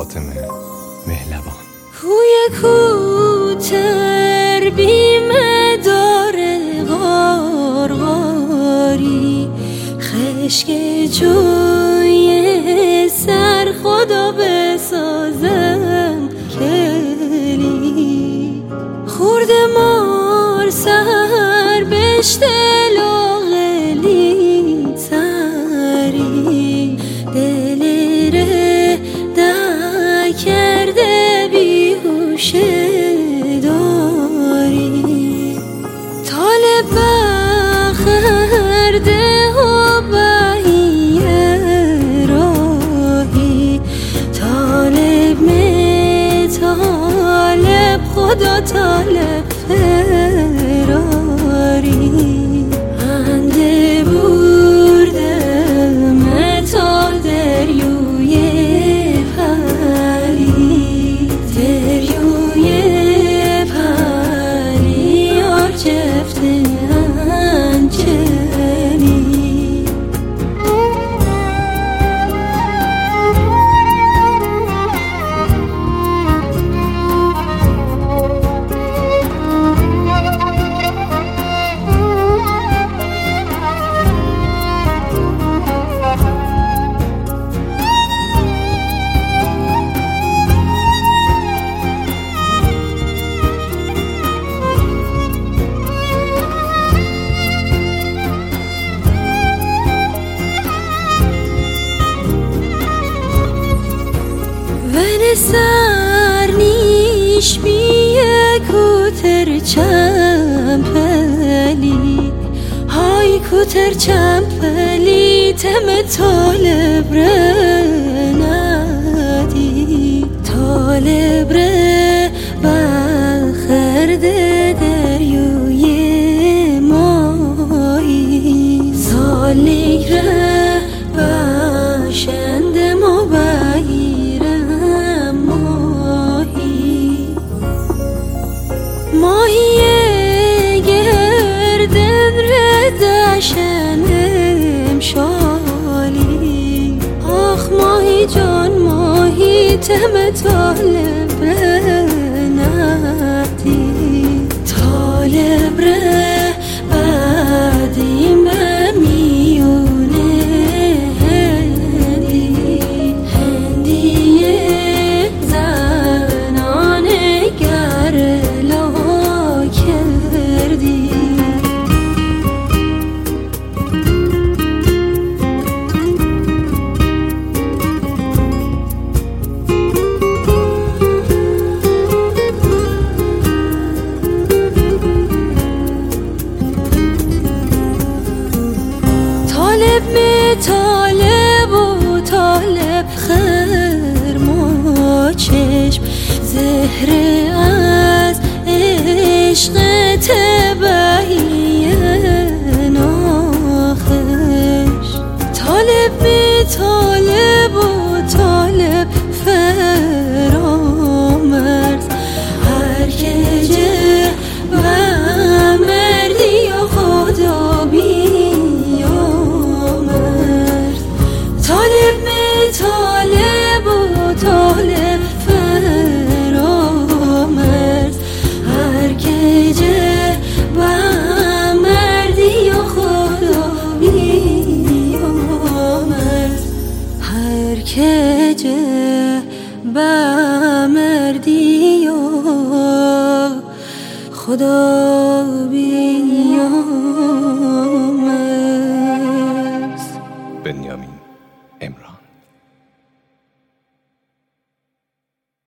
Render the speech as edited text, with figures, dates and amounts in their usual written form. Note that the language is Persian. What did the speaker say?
فاطمه مهلبان. کوی کوتر بیمه داره غارغاری، خشک جوی سر خدا بسازم کلی، خورد مار سر بشت لاغلی سری، دل ره در کرده بیهوشه داری، طالب بخرده و بهیه راهی، طالب می طالب خدا طالب فراری، انده بردم تا دریوی پری، دریوی پری آرچفته انچنی. سرنیش بیه کوتر چمپلی، های کوتر چمپلی تم طالب ره ندی، طالب ره بخرده دریوی مایی، سالی ره باشنده مبایی، ماهی گردن ردشن امشالی، آخ ماهی جان ماهی تم طالب ندی، طالب ره بعدیم بمیونه هندی، هندیه زنانه گره طالب و طالب خرما چشم، زهر از عشق تبعی ناخش، طالب می طالب و طالب فرامرز، هر که جه و مردی و خدا بی طالب و طالب فرامرز، هر که جه با مردی و خدا بیامرز، هر که جه با مردی و خدا بیامرز.